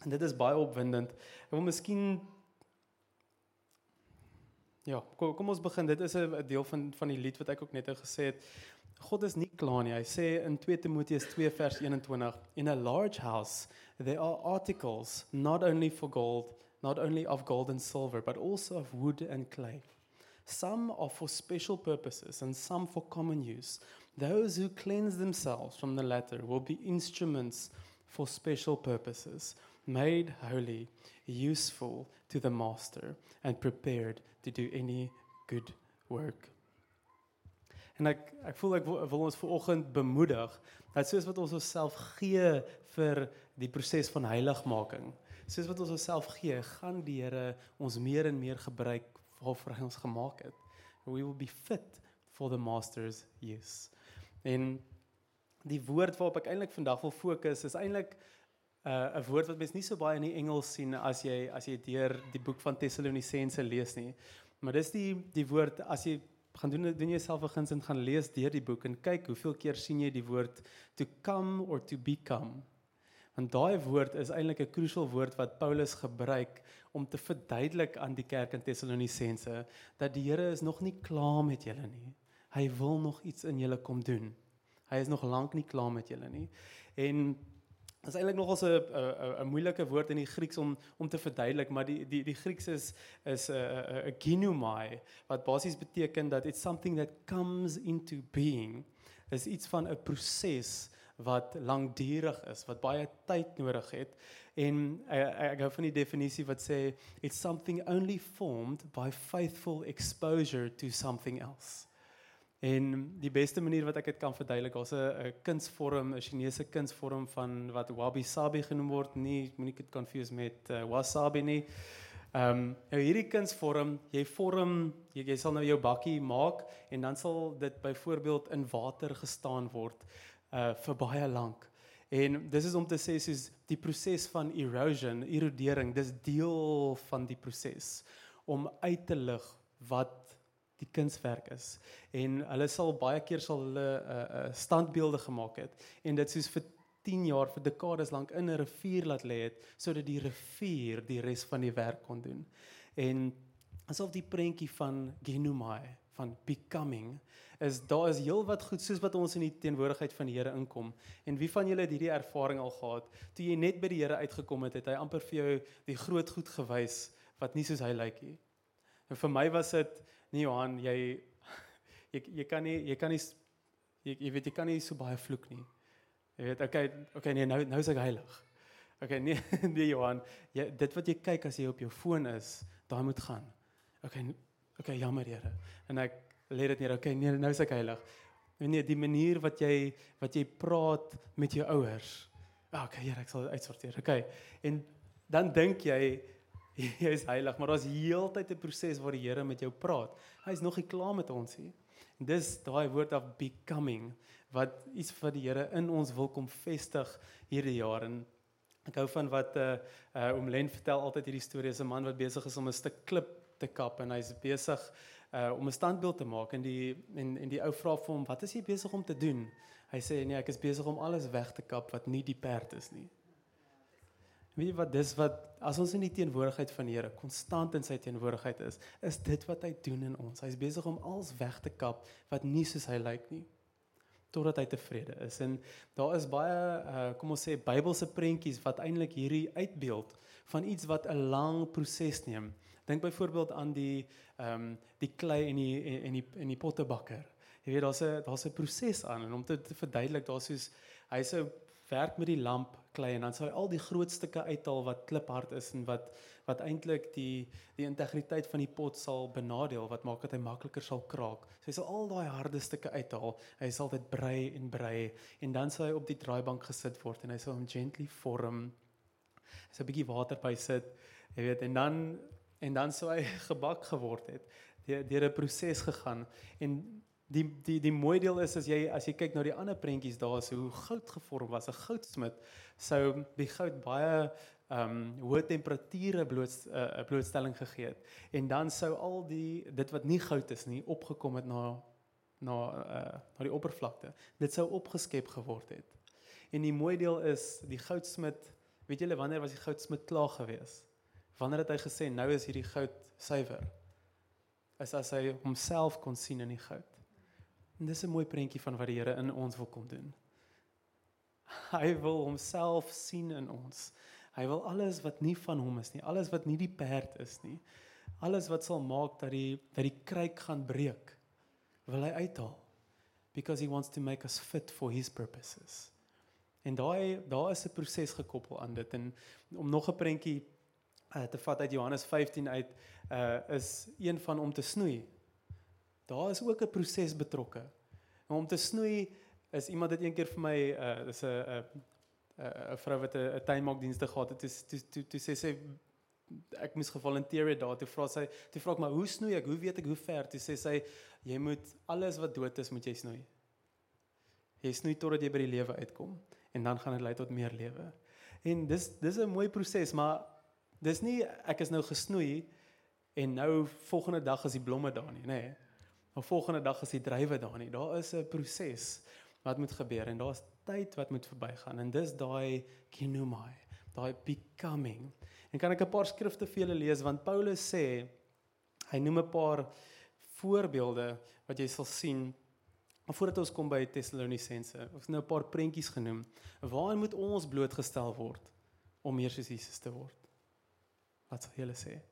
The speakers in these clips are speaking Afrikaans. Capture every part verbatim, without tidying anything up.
En dit is baie opwindend. Ek wil miskien ja, kom, kom ons begin. Dit is 'n deel van van die lied wat ek ook net gesê het. God is nie klaar nie. Hy sê in twee Timoteus twee vers eenentwintig, in a large house there are articles not only for gold, not only of gold and silver, but also of wood and clay. Some are for special purposes and some for common use. Those who cleanse themselves from the latter will be instruments for special purposes, made holy, useful to the master, and prepared to do any good work. En ek ek voel ek wil, wil ons vanoggend bemoedig dat soos wat ons onsself gee vir die proses van heiligmaking, soos wat ons onsself gee, gaan die Here ons meer en meer gebruik waarvoor hy ons gemaak het. We will be fit for the master's use. En die woord waarop ek eintlik vandag wil fokus is eintlik 'n uh, woord wat mens nie so baie in die Engels sien as jy as jy deur die boek van Tessalonisense lees nie. Maar dis die die woord as jy gaan doen doen jouself 'n guns en gaan lees deur die boek en kyk hoeveel keer sien jy die woord to come or to become. Want daai woord is eintlik 'n crucial woord wat Paulus gebruik om te verduidelik aan die kerk in Tessalonisense dat die Here is nog nie klaar met julle nie. Hy wil nog iets in julle kom doen. Hy is nog lank nie klaar met julle nie. En dit is eintlik nogal 'n 'n 'n moeilike woord in die Grieks om om te verduidelik, maar die die die Grieks is is 'n 'n 'n ginomai wat basies beteken dat it's something that comes into being. Is iets van 'n proses wat langdurig is, wat baie tyd nodig het. En ek, ek hou van die definisie wat sê it's something only formed by faithful exposure to something else. En die beste manier wat ek dit kan verduidelik, daar's 'n kunsvorm, 'n Chinese kunsvorm van wat wabi-sabi genoem word, nie moenie dit confuse met uh, wasabi nie. Ehm um, nou hierdie kunsvorm, jy vorm, jy, jy sal nou jou bakkie maak en dan sal dit byvoorbeeld in water gestaan word uh vir baie lank. En dis is om te sê soos die proses van erosion, erodering, dis deel van die proses om uit te lig wat die kunswerk is. En hulle sal baie keer sal hulle uh, uh, standbeelde gemaak het en dit soos vir tien jaar, vir dekades lank in 'n rivier laat lê het sodat die rivier die res van die werk kon doen. En asof die prentjie van ginomai, van becoming, is daar is heel wat goed soos wat ons in die teenwoordigheid van die Here inkom. En wie van julle het hierdie ervaring al gehad? Toe jy net by die Here uitgekom het, het hy amper vir jou die groot goed gewys wat nie soos hy lyk nie. En vir my was dit, nee Johan, jy jy jy kan nie jy kan nie jy, jy weet jy kan nie so baie vloek nie. Jy weet, okay, okay nee, nou nou is ek heilig. Okay, nee, nee Johan, jy, dit wat jy kyk as jy op jou foon is, daai moet gaan. Okay, okay, jammer Here. En ek lê dit neer. Okay, nee, nou is ek heilig. Nee, die manier wat jy wat jy praat met jou ouers. Ah, okay, Here, ek sal dit uitsorteer. Okay. En dan dink jy jy is heilig, maar daar's heeltyd 'n proses waar die Here met jou praat. Hy is nog nie klaar met ons nie. En dis daai woord of becoming wat iets van die Here in ons wil kom vestig hierdie jaar. En ek hou van wat uh, uh, oom Len vertel altyd hierdie storie. Is 'n man wat besig is om 'n stuk klip te kap en hy's besig uh, om 'n standbeeld te maak en die en en die ou vra vir hom, "Wat is jy besig om te doen?" Hy sê, "Nee, ek is besig om alles weg te kap wat nie die perd is nie." Weet jy wat, dis wat, as ons in die teenwoordigheid van die Here, konstant in sy teenwoordigheid is, is dit wat hy doen in ons. Hy is besig om alles weg te kap wat nie soos hy lyk nie, totdat hy tevrede is. En daar is baie, uh, kom ons sê, Bybelse prentjies wat eintlik hierdie uitbeeld van iets wat 'n lang proses neem. Dink byvoorbeeld aan die um, die klei en die en die en die pottebakker. Jy weet, daar's 'n daar's 'n proses aan en om te, te verduidelik, daar's soos hy sou werk met die lamp klei en dan sal hy al die groot stukke uithaal wat kliphard is en wat wat eintlik die die integriteit van die pot sal benadeel, wat maak dat hy makliker sal kraak. So hy sal al daai harde stukke uithaal. Hy sal dit brei en brei en dan sal hy op die draaibank gesit word en hy sal hom gently vorm. Hy sal 'n bietjie water by sit, jy weet, en dan en dan sou hy gebak geword het. Deur deur 'n proses gegaan en Die die die mooi deel is as jy as jy kyk na die ander prentjies daar so hoe goud gevorm was. 'n Goudsmid sou die goud baie ehm um, hoë temperature bloot 'n uh, blootstelling gegee het. En dan sou al die dit wat nie goud is nie opgekom het na na uh, na die oppervlakte. Dit sou opgeskep geword het. En die mooi deel is die goudsmid, Weet julle wanneer was die goudsmid klaar gewees? Wanneer het hy gesê, nou is hierdie goud suiwer? Is as hy homself kon sien in die goud. En dis 'n mooi prentjie van wat die Here in ons wil kom doen. Hy wil homself sien in ons. Hy wil alles wat nie van hom is nie, alles wat nie die perd is nie, alles wat sal maak dat die, dat die kruik gaan breek, wil hy uithaal. Because he wants to make us fit for his purposes. En daai, daar is 'n proses gekoppel aan dit. En om nog 'n prentjie uh, te vat uit Johannes vyftien uit, uh, is een van om te snoei. Daar is ook 'n proses betrokke. En om te snoei, is iemand het een keer vir my, uh, dis 'n 'n 'n vrou wat 'n tuinmaakdienste gehad het, toe toe toe toe sê sy ek moes gevolunteer daar, toe vra sy, toe vra ek maar hoe snoei ek, hoe weet ek hoe ver? Toe sê sy, jy moet alles wat dood is, moet jy snoei. Jy snoei totdat jy by die lewe uitkom en dan gaan dit lei tot meer lewe. En dis dis 'n mooi proses, maar dis nie ek is nou gesnoei en nou volgende dag is die blomme daar nie, nê. Nee. Maar volgende dag is die druiwe daar nie. Daar is 'n proses wat moet gebeur en daar's tyd wat moet verbygaan en dis daai kinomai, daai becoming. En kan ek 'n paar skrifte vir julle lees want Paulus sê, hy noem 'n paar voorbeelde wat jy sal sien. Maar voordat ons kom by Tessalonisense, ons nou 'n paar prentjies genoem. Waarin moet ons blootgestel word om meer soos Jesus te word? Wat sal julle sê?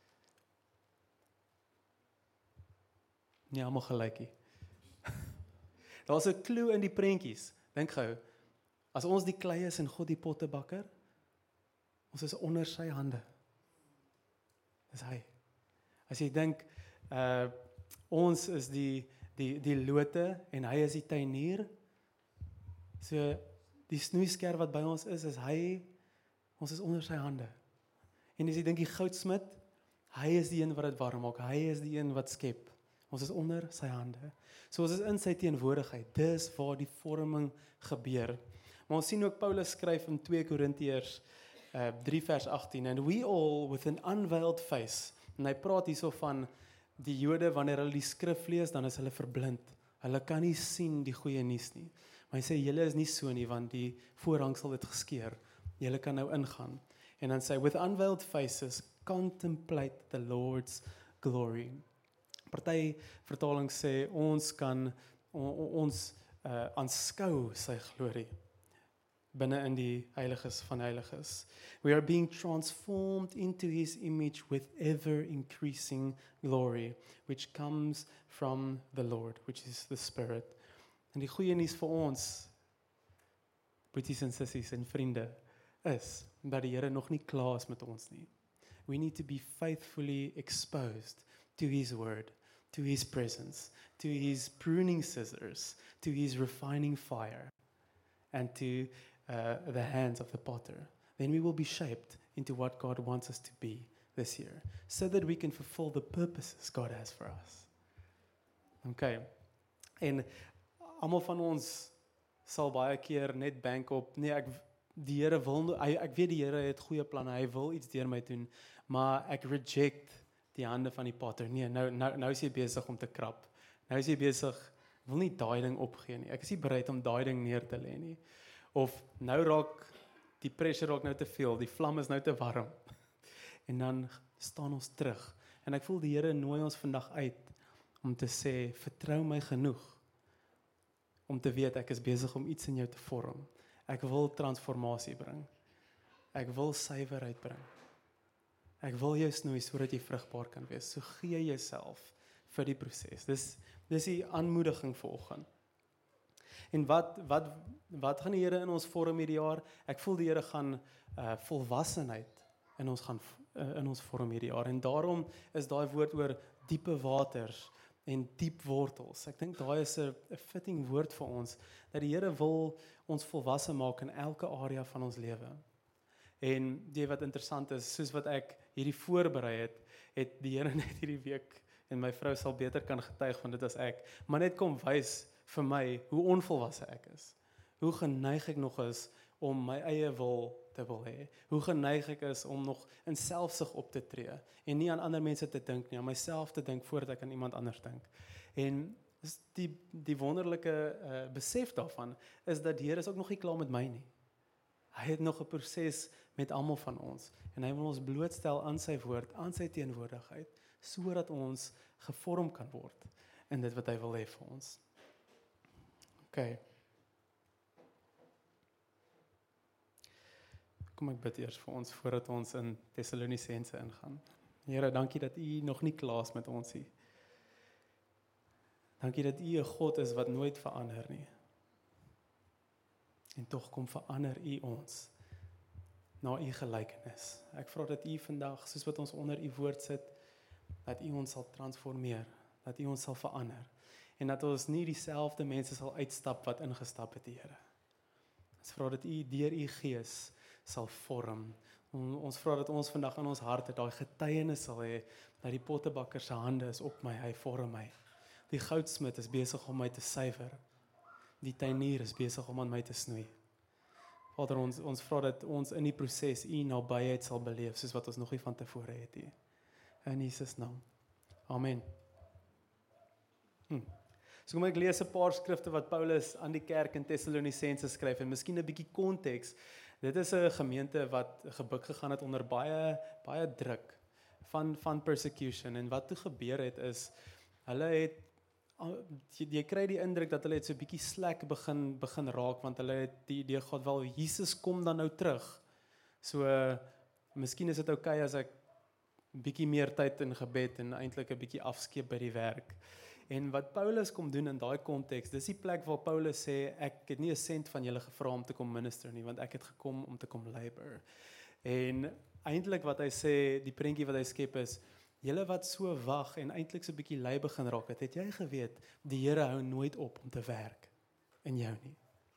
Nie almal gelykie. Daar's 'n klou in die prentjies. Dink gou, as ons die klei is en God die pottebakker, ons is onder sy hande. Dis hy. As jy dink, uh, ons is die die die lote en hy is die tuinier. So die snoeiskerf wat by ons is, is hy, ons is onder sy hande. En as jy dink die goudsmid, hy is die een wat dit warm maak, hy is die een wat skep. Ons is onder sy hande. So ons is in sy teenwoordigheid. Dis waar die vorming gebeur. Maar ons sien ook Paulus skryf in twee Korintiërs uh, drie vers agttien, and we all with an unveiled face. En hy praat hierso van die Jode, wanneer hulle die skrif lees, dan is hulle verblind. Hulle kan nie sien die goeie nuus nie. Maar hy sê, julle is nie so nie, want die voorhangsel het geskeur. Julle kan nou ingaan. En dan sê, with unveiled faces, contemplate the Lord's glory. Party vertaling sê, ons kan, on, ons uh, aanskou sy glorie, binne in die heiliges van heiliges. We are being transformed into his image with ever increasing glory, which comes from the Lord, which is the Spirit. En die goeie nuus vir ons, boeties en sissies en vriende, is dat die Here nog nie klaar is met ons nie. We need to be faithfully exposed to his word, to his presence, to his pruning scissors, to his refining fire, and to uh, the hands of the potter. Then we will be shaped into what God wants us to be this year, so that we can fulfill the purposes God has for us. Okay. En almal van ons sal baie keer net bank op, nee, ek die Here wil, ek weet die Here het goeie planne, hy wil iets deur my doen, maar ek reject die hande van die potter. Nee, nou nou nou is jy besig om te krap. Nou is jy besig, wil nie daai ding opgee nie. Ek is nie bereid om daai ding neer te lê nie. Of nou raak die pressure raak nou te veel, die vlam is nou te warm. En dan staan ons terug. En ek voel die Here nooi ons vandag uit om te sê, vertrou my genoeg om te weet ek is besig om iets in jou te vorm. Ek wil transformasie bring. Ek wil suiwerheid bring. Ek wil jou snoei sodat jy vrugbaar kan wees. So gee jouself vir die proses. Dis dis die aanmoediging vanoggend. En wat wat wat gaan die Here in ons vorm hierdie jaar? Ek voel die Here gaan uh, volwassenheid in ons gaan uh, in ons vorm hierdie jaar. En daarom is daai woord oor diepe waters en diep wortels. Ek dink daai is 'n fitting woord vir ons, dat die Here wil ons volwasse maak in elke area van ons lewe. En die wat interessant is, soos wat ek hierdie voorberei het, het die Here net hierdie week, en my vrou sal beter kan getuig van dit as ek, maar net kom wys vir my hoe onvolwasse ek is. Hoe geneig ek nog is om my eie wil te wil hê. Hoe geneig ek is om nog in selfsug op te tree en nie aan ander mense te dink nie, aan myself te dink voordat ek aan iemand anders dink. En die die wonderlike uh, besef daarvan is dat die Here is ook nog nie klaar met my nie. Hy het nog 'n proses met almal van ons. En hy wil ons blootstel aan sy woord, aan sy teenwoordigheid, sodat ons gevorm kan word in dit wat hy wil hê vir ons. OK. Kom ek bid eers vir ons, voordat ons in Tessalonisense ingaan. Here, dankie dat U nog nie klaar is met ons nie. Dankie dat U 'n God is wat nooit verander nie. En tog kom verander U ons na U gelykenis. Ek vra dat U vandag, soos wat ons onder U woord sit, dat U ons sal transformeer, dat U ons sal verander, en dat ons nie dieselfde mense sal uitstap wat ingestap het, Here. Ons vra dat U deur U Gees sal vorm. Ons vra dat ons vandag in ons harte daai getuienis sal hê, dat die pottebakker se hande is op my, hy vorm my. Die goudsmid is besig om my te suiwer. Die tuinier is besig om aan my te snoei. Vader, ons, ons vra dat ons in die proses U nabyheid sal beleef, soos wat ons nog nie van tevore het nie. In Jesus naam. Amen. Hm. So kom ek lees 'n paar skrifte wat Paulus aan die kerk in Tessalonisense skryf, en miskien 'n bietjie konteks. Dit is 'n gemeente wat gebuk gegaan het onder baie baie druk van van persecution, en wat toe gebeur het is, hulle het jy, jy kry die indruk dat hulle het so 'n bietjie slek begin begin raak, want hulle het die idee gehad, wel Jesus kom dan nou terug. So uh, miskien is dit oukei as ek bietjie meer tyd in gebed en eintlik 'n bietjie afskeep by die werk. En wat Paulus kom doen in daai konteks, dis die plek waar Paulus sê, ek het nie 'n sent van julle gevra om te kom minister nie, want ek het gekom om te kom labor. En eintlik wat hy sê, die prentjie wat hy skep is, julle wat so wag en eintlik so 'n bietjie lui begin raak het, het jy geweet, die Here hou nooit op om te werk in jou nie.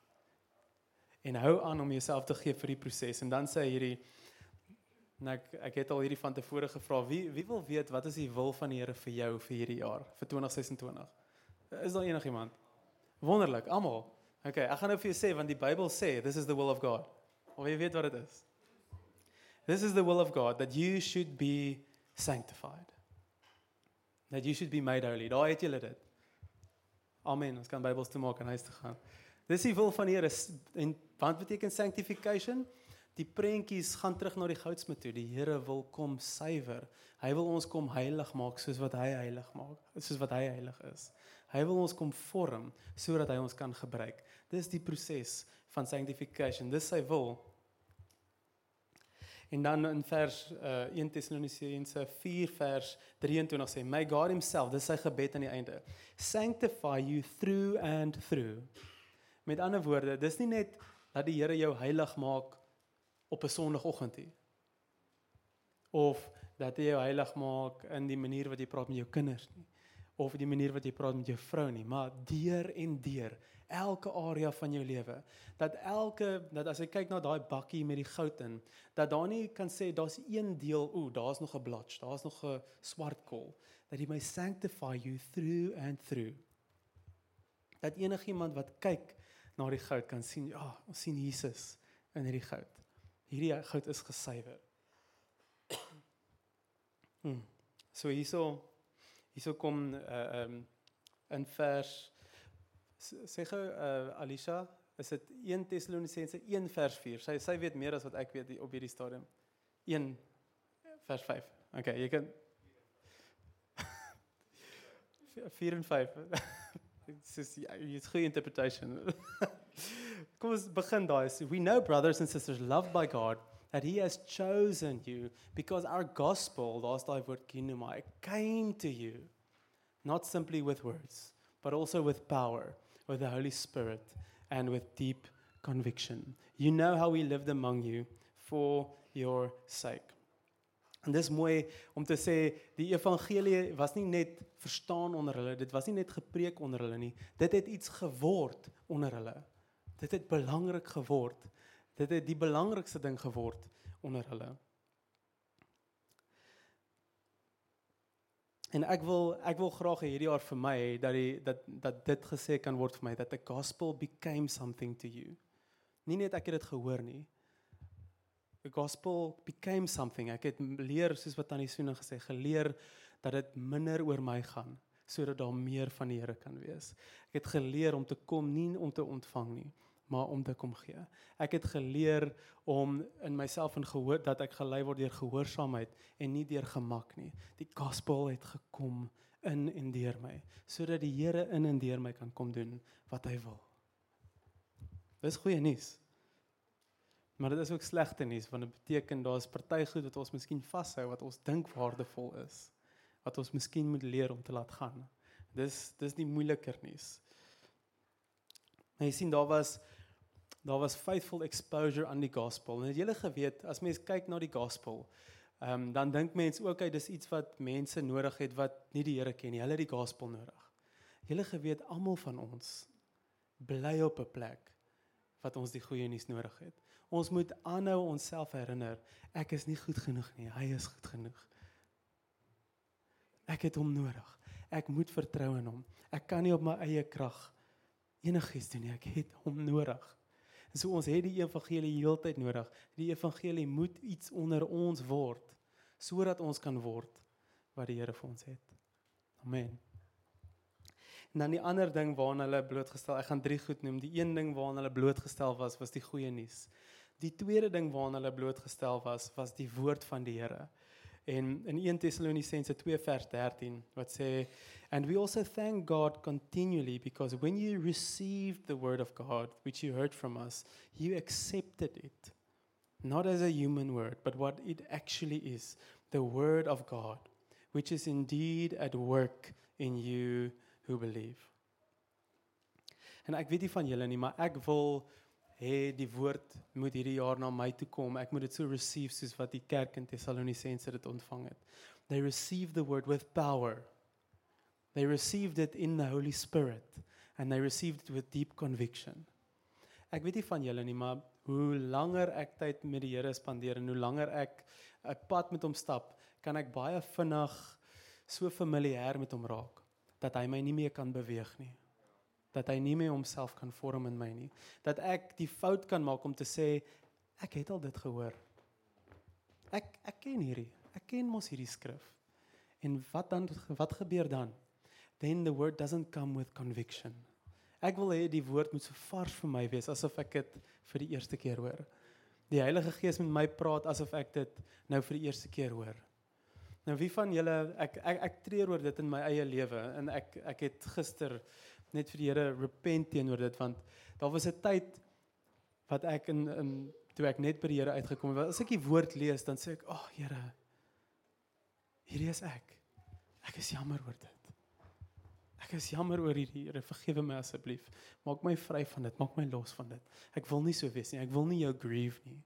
En hou aan om jouself te gee vir die proses. En dan sê hy hierdie, en ek, ek het al hierdie van tevore gevra, wie, wie wil weet, wat is die wil van die Here vir jou vir hierdie jaar, vir twintig sesentwintig? Is daar enigiemand? Wonderlik, almal. Ok, ek gaan nou vir jou sê, want die Bybel sê, this is the will of God. Of jy weet wat dit is. This is the will of God, that you should be sanctified. That you should be made holy. Daar het julle dit. Amen, ons kan Bybels toe maak en huis te gaan. Dis die wil van die Here, en wat beteken sanctification? Die prentjies gaan terug na die goudsmid toe. Die Here wil kom suiwer. Hy wil ons kom heilig maak soos wat hy heilig maak, soos wat hy heilig is. Hy wil ons kom vorm sodat hy ons kan gebruik. Dis die proses van sanctification. Dis sy wil. En dan in vers uh, Eerste Tessalonisense vier vers drieëntwintig sê, may God himself, dis sy gebed aan die einde, sanctify you through and through. Met ander woorde, dis nie net dat die Here jou heilig maak op 'n Sondagoggend nie. Of dat hy jou heilig maak in die manier wat jy praat met jou kinders nie. Of die manier wat jy praat met jou vrou nie, maar deur en deur, elke area van jou lewe, dat elke, dat as jy kyk na daai bakkie met die goud in, dat daar nie kan sê, daar's een deel, oeh, daar's nog 'n blotch, daar's nog 'n swart kool, dat hy may sanctify you through and through. Dat enigiemand wat kyk na die goud kan sien, ja, oh, ons sien Jesus in hierdie goud. Hierdie goud is gesuiwer. hmm. So hierso, hierso kom uh, um, in vers, sê gou uh, Alicia, is dit Eerste Tessalonisense een vers vier. Sy sy weet meer as wat ek weet op hierdie stadium. een vers vyf. Okay, jy kan vier en vyf. Dit is jy's goeie interpretation. Kom ons begin daai. We know, brothers and sisters, loved by God, that he has chosen you because our gospel, daar's daai woord kinomai, came to you, not simply with words, but also with power, with the Holy Spirit, and with deep conviction. You know how we lived among you for your sake. En dis mooi om te sê, die evangelie was nie net verstaan onder hulle, dit was nie net gepreek onder hulle nie, dit het iets geword onder hulle. Dit het belangrik geword. Dit het die belangrikste ding geword onder hulle. En ek wil ek wil graag hierdie jaar vir my dat die dat dat dit gesê kan word vir my, that the gospel became something to you. Nie net ek het dit gehoor nie. The gospel became something. Ek het leer, soos wat Tannie Soene gesê, geleer dat dit minder oor my gaan, sodat daar meer van die Here kan wees. Ek het geleer om te kom nie om te ontvang nie, maar om te kom gee. Ek het geleer om in myself en gehoor dat ek gelei word deur gehoorsaamheid en nie deur gemak nie. Die gospel het gekom in en deur my, sodat die Here in en deur my kan kom doen wat hy wil. Dis goeie nuus. Maar dit is ook slegte nuus, want dit beteken daar is party goed wat ons miskien vashou, wat ons dink waardevol is, wat ons miskien moet leer om te laat gaan. Dis dis die moeiliker nuus. En jy sien, daar was daar was faithful exposure aan die gospel. En het julle geweet, as mens kyk na die gospel, um, dan dink mens ook, okay, dis iets wat mense nodig het wat nie die Here ken nie. Hulle het die gospel nodig. Julle geweet, almal van ons bly op 'n plek wat ons die goeie nuus nodig het. Ons moet aanhou onsself herinner, ek is nie goed genoeg nie, hy is goed genoeg. Ek het hom nodig. Ek moet vertrou in hom. Ek kan nie op my eie krag enigiets doen nie, ek het hom nodig. En so ons het die evangelie heeltyd nodig. Die evangelie moet iets onder ons word, sodat ons kan word wat die Here vir ons het. Amen. En dan die ander ding waaraan hulle blootgestel, ek gaan drie goed noem, die een ding waaraan hulle blootgestel was, was die goeie nuus. Die tweede ding waaraan hulle blootgestel was, was die woord van die Here. En in Eerste Tessalonisense twee vers dertien, wat sê, and we also thank God continually, because when you received the word of God, which you heard from us, you accepted it, not as a human word, but what it actually is, the word of God, which is indeed at work in you who believe. En ek weet nie van julle nie, maar ek wil hê die woord moet hierdie jaar na my toe kom. Ek moet dit so receive soos wat die kerk in Thessalonicense dit ontvang het. They received the word with power. They received it in the Holy Spirit. And they received it with deep conviction. Ek weet nie van julle nie, maar hoe langer ek tyd met die Here spandeer en hoe langer ek 'n pad met hom stap, kan ek baie vinnig so familier met hom raak, dat hy my nie meer kan beweeg nie. Dat hy nie meer homself kan vorm in my nie. Dat ek die fout kan maak om te sê, ek het al dit gehoor. Ek, ek ken hierdie, ek ken mos hierdie skrif. En wat dan, wat gebeur dan? Then the word doesn't come with conviction. Ek wil hê die woord moet so vars vir my wees, asof ek dit vir die eerste keer hoor. Die Heilige Gees met my praat, asof ek dit nou vir die eerste keer hoor. Nou wie van julle, ek, ek, ek treur oor dit in my eie lewe, en ek, ek het gister net vir die Here repent teenoor dit, want daar was 'n tyd wat ek in, in toe ek net by die Here uitgekom het, as ek die woord lees, dan sê ek, ag oh, Here, hierdie is ek. Ek is jammer oor dit. Ek is jammer oor hierdie, Here, vergewe my asseblief. Maak my vry van dit, maak my los van dit. Ek wil nie so wees nie, ek wil nie jou grieve nie.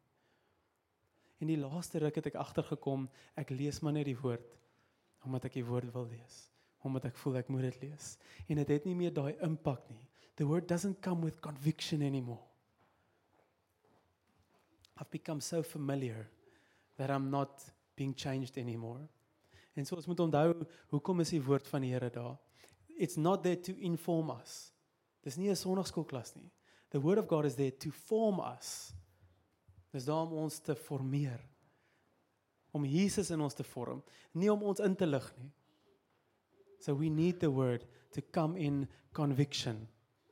En die laaste ruk het ek agtergekom, ek lees maar net die woord, omdat ek die woord wil lees. Omdat ek voel ek moet dit lees. En dit het nie meer daai impak nie. The word doesn't come with conviction anymore. I've become so familiar that I'm not being changed anymore. En so ons moet onthou, hoekom is die woord van die Here daar? It's not there to inform us. Dis nie 'n sonnaarskoolklas nie. The word of God is there to form us. Dis daar om ons te formeer. Om Jesus in ons te vorm, nie om ons in te lig nie. So we need the word to come in conviction.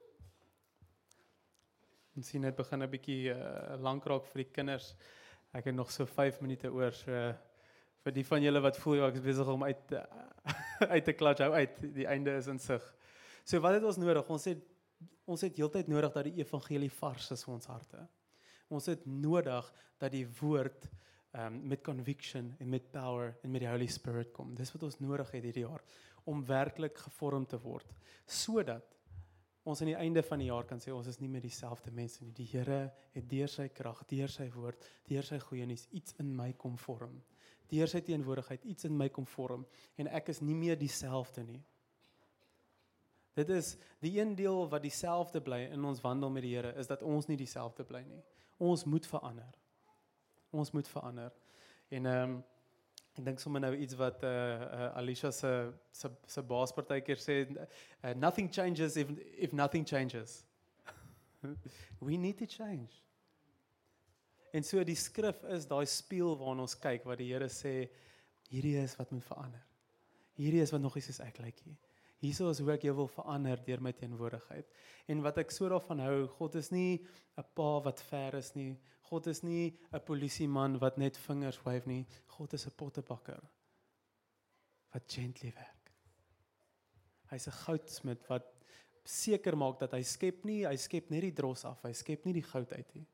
Ons sien net begin 'n bietjie uh, lank raak vir die kinders. Ek het nog so vyf minute oor, so uh, vir die van julle wat voel, ja, ek is besig om uit uh, uit te klatsch, hou uit, die einde is in sig. So wat het ons nodig? Ons het ons het heeltyd nodig dat die evangelie vars is vir ons harte. Ons het nodig dat die woord um, met conviction en met power en met die Holy Spirit kom. Dis wat ons nodig het hierdie jaar, om werklik gevorm te word, sodat ons aan die einde van die jaar kan sê, ons is nie meer dieselfde mense nie. Die Here het deur sy krag, deur sy woord, deur sy goeie nuus iets in my kom vorm. Deur sy teenwoordigheid iets in my kom vorm, en ek is nie meer dieselfde nie. Dit is die een deel wat dieselfde bly in ons wandel met die Here, is dat ons nie dieselfde bly nie. Ons moet verander. Ons moet verander. En ehm um, ek dink sommer nou iets wat uh, uh, Alicia se se se baas partykeer sê, uh, nothing changes if if nothing changes. We need to change. En so die skrif is daai spieël waarna ons kyk, wat die Here sê, hierdie is wat moet verander. Hierdie is wat nog nie soos ek lyk nie. Hierso is hoe ek jou wil verander deur my teenwoordigheid. En wat ek so daarvan hou, God is nie 'n pa wat ver is nie. God is nie 'n polisieman wat net vingers wave nie. God is 'n pottebakker wat gently werk. Hy's 'n goudsmid wat seker maak dat hy skep nie, hy skep net die dros af, hy skep nie die goud uit nie.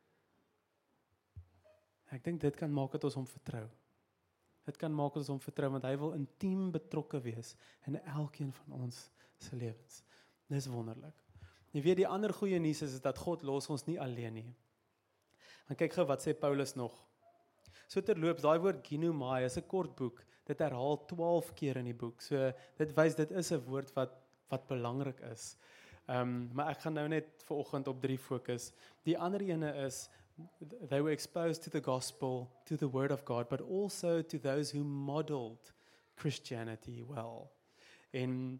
Ek dink dit kan maak dat ons hom vertrou. Dit kan maak dat ons hom vertrou, want hy wil intiem betrokke wees in elkeen van ons se lewens. Dis wonderlik. Jy weet, die ander goeie nuus is, is dat God los ons nie alleen nie. En kyk gou wat sê Paulus nog. So terloops, daai woord ginomai is 'n kort boek. Dit herhaal twaalf keer in die boek. So dit wys dit is 'n woord wat wat belangrik is. Ehm, um, maar ek gaan nou net vanoggend op drie fokus. Die ander ene is they were exposed to the gospel, to the word of God, but also to those who modeled Christianity well. En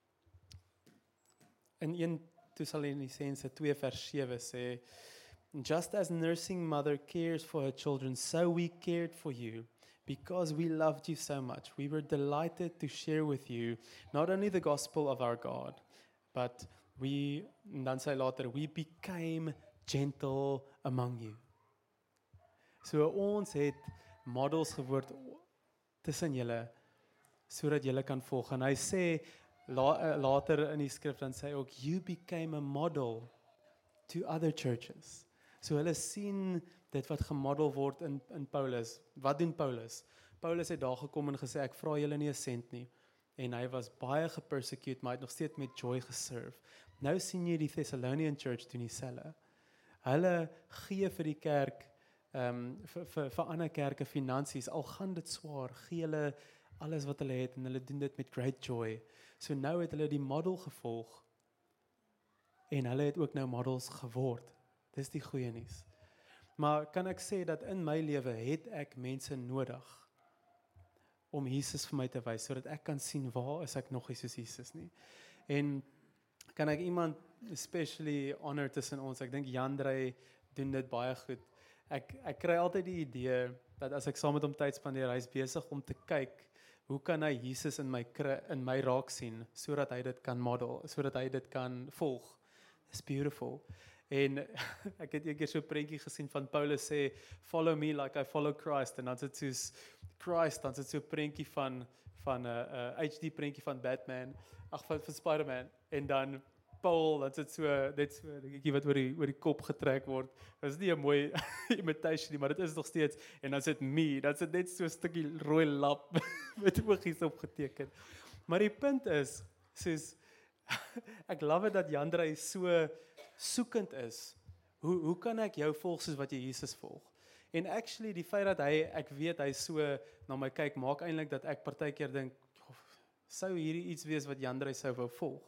in Eerste Tessalonisense twee vers sewe sê, just as a nursing mother cares for her children, so we cared for you. Because we loved you so much, we were delighted to share with you not only the gospel of our God, but we, en dan sê later, we became gentle among you. So ons het models geword tussen julle, sodat julle kan volg. En hy sê la, later in die skrif, dan sê hy ook, you became a model to other churches. So hulle sien dit wat gemodel word in, in Paulus. Wat doen Paulus? Paulus het daar gekom en gesê, ek vra julle nie 'n sent nie. En hy was baie gepersecute, maar hy het nog steeds met joy geserve. Nou sien jy die Thessalonian Church doen dieselfde. Hulle gee vir die kerk, um, vir, vir, vir ander kerke finansies, al gaan dit swaar, gee hulle alles wat hulle het, en hulle doen dit met great joy. So nou het hulle die model gevolg, en hulle het ook nou models geword. Dis die goeie nuus. Maar kan ek sê dat in my lewe het ek mense nodig om Jesus vir my te wys, sodat ek kan sien waar is ek nog nie soos Jesus nie. En kan ek iemand especially honor tussen ons, ek dink Jandrey doen dit baie goed. Ek, ek kry altyd die idee dat as ek saam met hom tyd spandeer, hy is besig om te kyk, hoe kan hy Jesus in my, in my raak sien, sodat hy dit kan model, sodat hy dit kan volg. It's beautiful. En ek het eendag so 'n prentjie gesien van Paulus sê, follow me like I follow Christ, en dan sit soos Christ, dan sit so 'n prentjie van van 'n uh, uh, H D prentjie van Batman, ag van, van Spider-Man, en dan Paul, dan sit so net so 'n dingetjie wat oor die oor die kop getrek word. Dit is nie 'n mooi imitation nie, maar dit is nog steeds, en dan sit me, dan sit net so 'n stukkie rooi lap met oogies opgeteken. Maar die punt is, soos ek love it dat Jandrey so soekend is. Hoe hoe kan ek jou volg soos wat jy Jesus volg? En actually die feit dat hy, ek weet hy so na my kyk, maak eintlik dat ek partykeer dink, oh, sou hierdie iets wees wat Jandrey sou wou volg?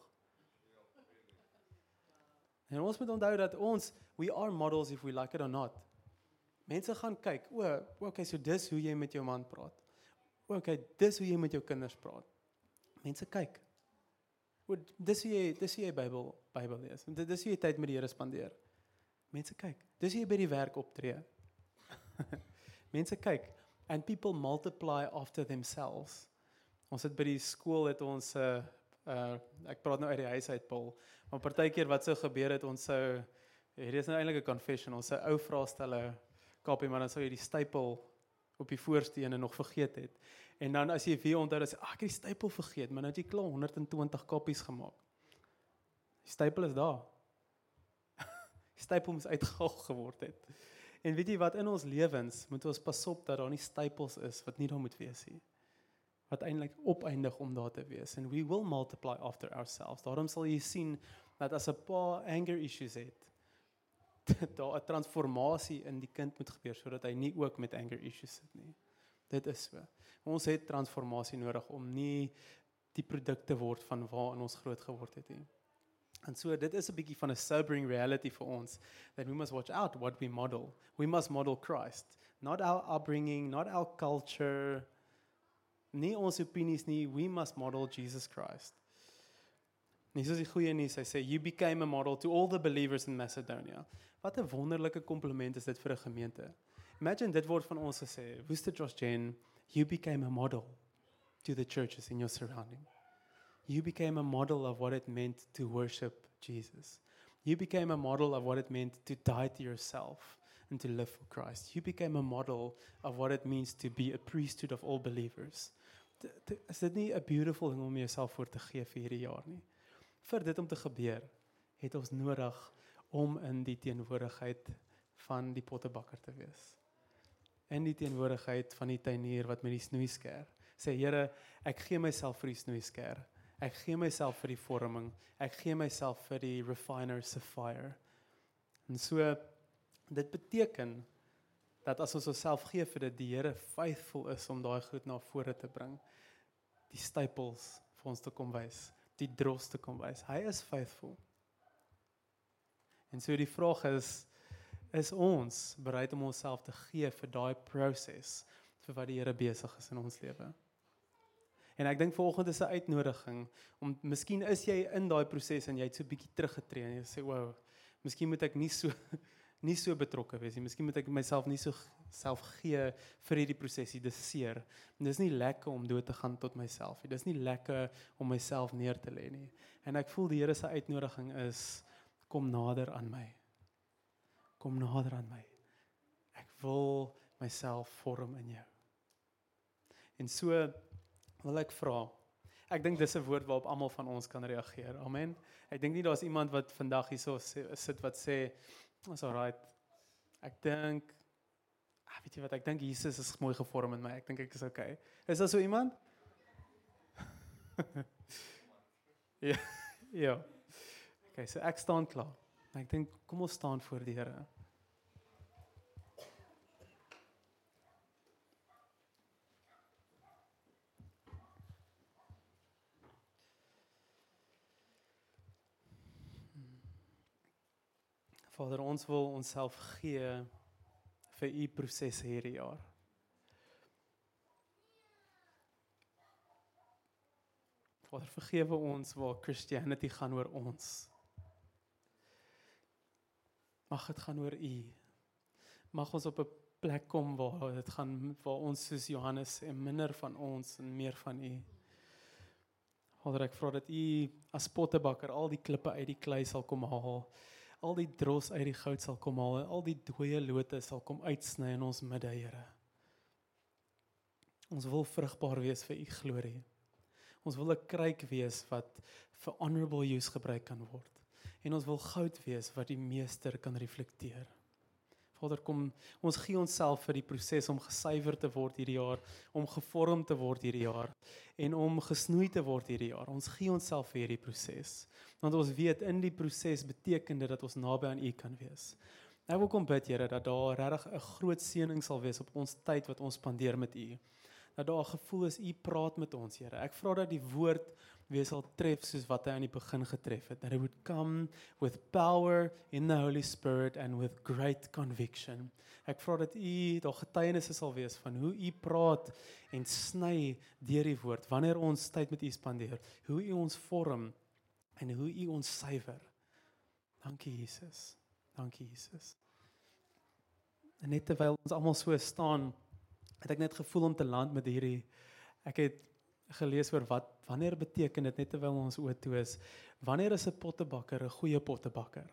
En ons moet onthou dat ons, we are models if we like it or not. Mense gaan kyk, o, oh, okay, so dis hoe jy met jou man praat. O, okay, dis hoe jy met jou kinders praat. Mense kyk. O, dis hoe jy, dis hoe jy Bybel, Bybel lees. Dis hoe jy tyd met die Here spandeer. Mense kyk. Dis hoe jy by die werk optree. Mense kyk. And people multiply after themselves. Ons het by die skool het ons uh, uh, ek praat nou uit die huis uit, Paul, maar partykeer wat sou gebeur het, ons sou, hier is nou eintlik 'n confession, ons sou ou vraestelle kopie, maar dan sou jy die stapel op die voorste ene nog vergeet het. En dan as jy weer onthou, dan sê, ah, ek het die stapel vergeet, maar nou het jy klaar honderd en twintig kopies gemaak. Die stapel is daar. Die stapel moes uitgehaal geword het. En weet jy wat, in ons lewens moet ons pas op dat daar nie stapels is wat nie daar moet wees nie. Wat eintlik opeindig om daar te wees. And we will multiply after ourselves. Daarom sal jy sien dat as 'n pa anger issues het, daar 'n transformasie in die kind moet gebeur, sodat hy nie ook met anger issues sit nie. Dit is so. Ons het transformasie nodig om nie die produk te word van waarin ons groot geword het nie. En so, dit is 'n bietjie van 'n sobering reality vir ons, that we must watch out what we model. We must model Christ. Not our upbringing, not our culture, nie ons opinies nie, we must model Jesus Christ. En soos die goeie nuus, hy sê, you became a model to all the believers in Macedonia. Wat 'n wonderlike kompliment is dit vir 'n gemeente. Imagine dit word van ons gesê, Woester Josh Jen, you became a model to the churches in your surrounding. You became a model of what it meant to worship Jesus. You became a model of what it meant to die to yourself and to live for Christ. You became a model of what it means to be a priesthood of all believers. Is dit nie 'n beautiful ding om jouself voor te gee vir hierdie jaar nie? Vir dit om te gebeur, het ons nodig om in die teenwoordigheid van die pottebakker te wees. In die teenwoordigheid van die tuinier wat met die snoeisker sê, Here, ek gee myself vir die snoeisker. Ek gee myself vir die vorming. Ek gee myself vir die refiner sapphire. En so, dit beteken dat as ons onsself gee vir dit, die Here faithful is om daai goed na vore te bring. Die stapels vir ons te kom wys, die dros te kom wys. Hy is faithful. En so die vraag is, is ons bereid om onsself te gee vir daai proses, vir wat die Here besig is in ons lewe? En ek dink vanoggend is 'n uitnodiging, om, miskien is jy in daai proses en jy het so 'n bietjie teruggetree en jy sê, wow, miskien moet ek nie so, nie so betrokke wees nie, miskien moet ek myself nie so self gee vir hierdie prosesie, dis seer. En dis nie lekker om dood te gaan tot myself nie, dis nie lekker om myself neer te lê nie. En ek voel die Here se uitnodiging is, kom nader aan my. Kom nader aan my. Ek wil myself vorm in jou. En so wil ek vra, ek dink dis 'n woord waarop almal van ons kan reageer, amen. Ek dink nie daar's iemand wat vandag hierso sit wat sê, ons alright, ek dink, ah, weet jy wat, ek dink Jesus is mooi gevorm in my, ek dink ek is okay. Is daar so iemand? ja, ja. Okay, so ek staan klaar. Ek dink, kom ons staan voor die Here. Vader, ons wil onsself gee vir u prosesse hierdie jaar. Vader, vergewe ons waar Christianity gaan oor ons. Mag dit gaan oor u. Mag ons op 'n plek kom waar dit gaan, waar ons soos Johannes sê, minder van ons en meer van u. Vader, ek vra dat u as pottebakker al die klippe uit die klei sal kom haal. Al die dros uit die goud sal kom haal en al die dooie lote sal kom uitsny in ons midde, Here. Ons wil vrugbaar wees vir u glorie. Ons wil 'n kruik wees wat vir honorable use gebruik kan word. En ons wil goud wees wat die meester kan reflekteer. Vader, kom, ons gee onsself vir die proses om gesuiwer te word hierdie jaar, om gevorm te word hierdie jaar, en om gesnoei te word hierdie jaar. Ons gee onsself vir hierdie proses. Want ons weet, in die proses beteken dit dat ons naby aan u kan wees. Ek wil kom bid, Here, dat daar regtig 'n groot seëning sal wees op ons tyd wat ons spandeer met u. Dat daar 'n gevoel is, u praat met ons, Here. Ek vra dat die woord weer sal tref soos wat hy aan die begin getref het. That it would come with power in the Holy Spirit and with great conviction. Ek vra dat u daar getuienisse sal wees van hoe u praat en sny deur die woord, wanneer ons tyd met u spandeer, hoe u ons vorm en hoe u ons suiwer. Dankie Jesus. Dankie Jesus. En net terwyl ons almal so staan, het ek net gevoel om te land met hierdie, ek het gelees oor wat, wanneer beteken dit, net terwyl ons oë toe is, wanneer is 'n pottebakker 'n goeie pottebakker?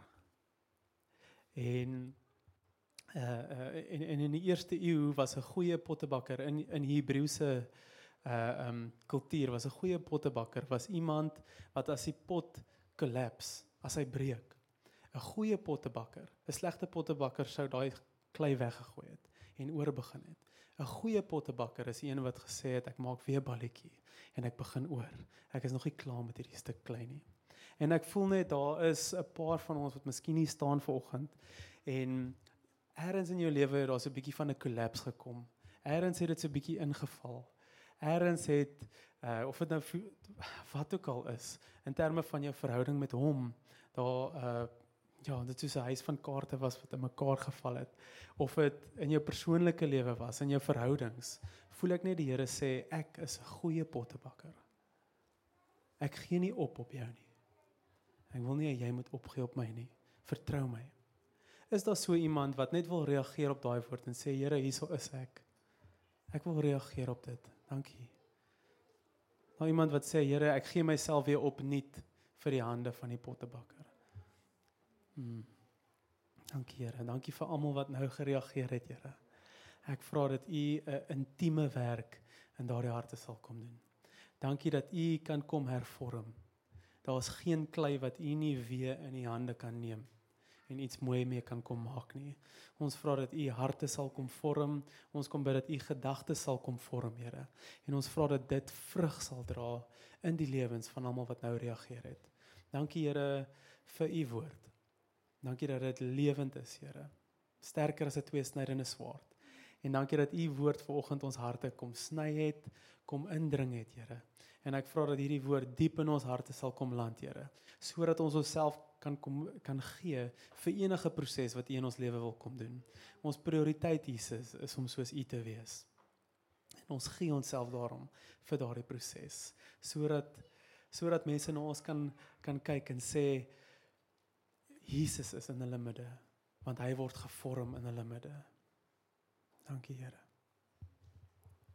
En, uh, uh, en, en in die eerste eeu was 'n goeie pottebakker, in, in Hebreëse uh, um, kultuur, was 'n goeie pottebakker, was iemand wat as die pot collapse, as hy breek, 'n goeie pottebakker, 'n slegte pottebakker sou daai klei weggegooi het, en oor begin het. 'n Goeie pottebakker is een wat gesê het, ek maak weer balletjie, en ek begin oor. Ek is nog nie klaar met hierdie stuk klei nie. En ek voel net, daar is 'n paar van ons wat miskien nie staan vanoggend, en ergens in jou lewe het daar so 'n bietjie van 'n collapse gekom. Ergens het dit so 'n bietjie ingeval. Ergens het, uh, of dit nou, wat ook al is, in terme van jou verhouding met hom, daar, uh, ja, dit soos 'n huis van kaarte was wat in mekaar geval het, of dit in jou persoonlike lewe was, in jou verhoudings, voel ek net die Here sê, ek is 'n goeie pottebakker. Ek gee nie op op jou nie. Ek wil nie jy moet opgee op my nie. Vertrou my. Is daar so iemand wat net wil reageer op daai woord en sê, Here, hierso is ek. Ek wil reageer op dit. Dankie. Maar iemand wat sê, Here, ek gee myself weer opnuut vir die hande van die pottebakker. Hmm. Dankie Here, dankie vir almal wat nou gereageer het, Here. Ek vra dat U 'n intieme werk in daardie harte sal kom doen. Dankie dat U kan kom hervorm. Daar is geen klei wat U nie weer in U hande kan neem en iets mooi mee kan kom maak nie. Ons vra dat U harte sal kom vorm, ons kom bid dat U gedagtes sal kom vorm, Here. En ons vra dat dit vrug sal dra in die lewens van almal wat nou reageer het. Dankie Here vir U woord. Dankie dat dit lewend is, Here. Sterker as 'n tweesnydende swaard. En dankie dat U woord vanoggend ons harte kom sny het, kom indring het, Here. En ek vra dat hierdie woord diep in ons harte sal kom land, Here, sodat ons onsself kan kom kan gee vir enige proses wat U in ons lewe wil kom doen. Ons prioriteit, Jesus, is om soos U te wees. En ons gee onsself daarom vir daardie proses, sodat sodat mense na ons kan kan kyk en sê Jesus is in hulle midde, want hy word gevorm in hulle midde. Dankie Here.